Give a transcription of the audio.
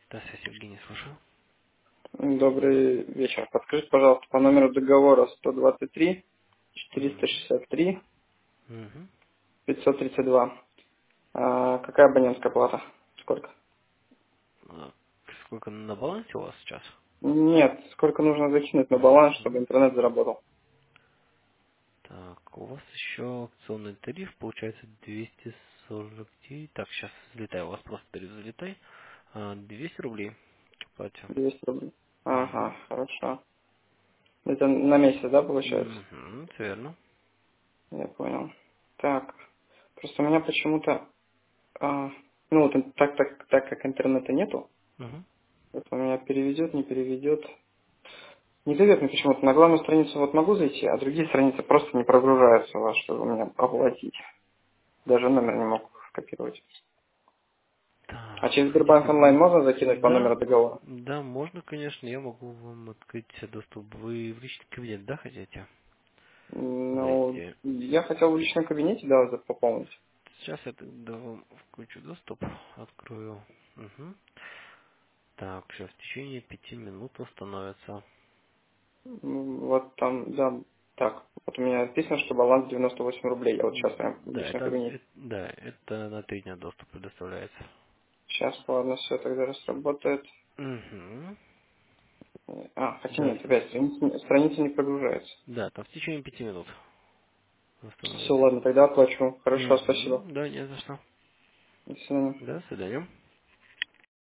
Да, связь Евгений, слушаю. Добрый вечер. Подскажите, пожалуйста, по номеру договора 123 463 Угу. 532. Какая абонентская плата? Сколько? Сколько на балансе у вас сейчас? Нет, сколько нужно закинуть на баланс, чтобы Угу. интернет заработал? Так, у вас еще акционный тариф, получается 249. Так, сейчас взлетай, у вас просто тариф залетай. 200 рублей платим. 200 рублей. Ага, Угу. хорошо. Это на месяц, да, получается? Угу, все верно. Я понял. Так, просто у меня почему-то, ну вот так как интернета нету, Угу. вот у меня переведет, не переведет. Не дает мне почему-то. На главную страницу вот могу зайти, а другие страницы просто не прогружаются у вас, чтобы меня оплатить. Даже номер не мог скопировать. А Так, через хотите Сбербанк онлайн пополнить? можно закинуть по Да, номеру договора? да, можно, конечно, я могу вам открыть доступ. Вы в личный кабинет, да, хотите Ну, зайти? я хотел в личном кабинете, да, пополнить. Сейчас я тогда вам включу доступ, открою. Угу. Так, сейчас в течение 5 минут установится. Вот там, да, так. Вот у меня написано, что баланс 98 рублей. Я вот сейчас прям в Да, личном кабинете. да, это на 3 дня доступ предоставляется. Сейчас, ладно, все тогда раз работает. Угу. Хотя Да, нет, опять страница не прогружается. да, там в течение 5 минут Все, установится. ладно, тогда оплачу. Хорошо, спасибо. Угу. Да, не за что. До свидания. До свидания.